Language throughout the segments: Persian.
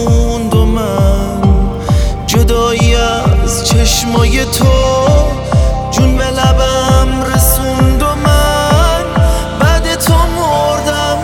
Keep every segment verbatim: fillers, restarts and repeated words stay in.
موند و من جدایی از چشمای تو جون به لبم رسوند و من بعد تو مردم.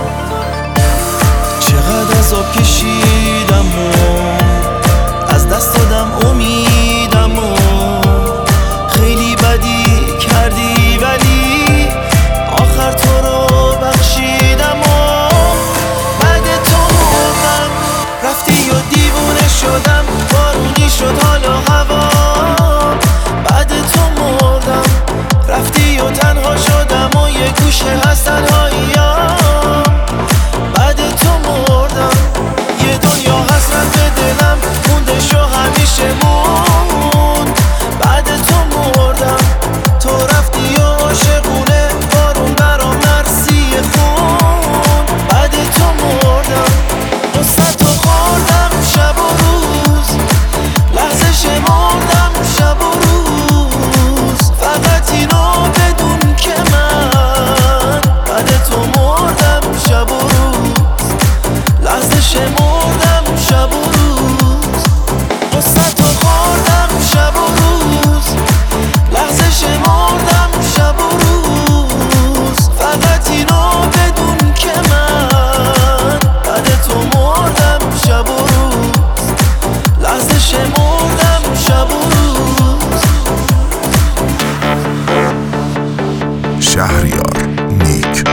چقدر عذاب کشیدم و از دست دادم امیدم و خیلی بدی کردی ولی آخر تو رو بخشیدم و بعد تو مردم. رفتی و دیوونه شدم، بارونی شد حال و هوا بعد تو مردم. رفتی و تنها شدم و یه گوشه از تنهاییام بعد تو مردم. یه دنیا حسرت به دلم مونده شو همیشه موند بعد تو مردم. تو رفتی و عاشقونه بارون برام مرسی خون بعد تو مردم. قصت تو خوردم شب و روز، لحظه شمردم شب و روز، فقط اینو بدون که من بعد تو مردم شب و روز، لحظه شمردم شب و روز. قصت تو خوردم شب و روز، لحظه شمردم شب و روز، فقط اینو بدون که من بعد تو مردم شب و روز، لحظه شمردم شب و روز. شهریار نیک.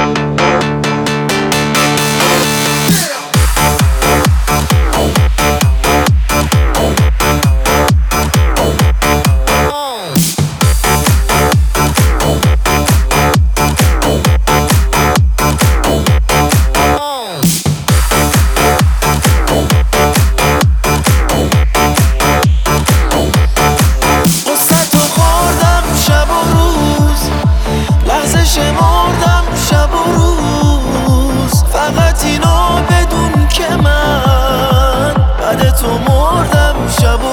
شمردم شب و روز، فقط اینو بدون که من بعد تو مردم شب و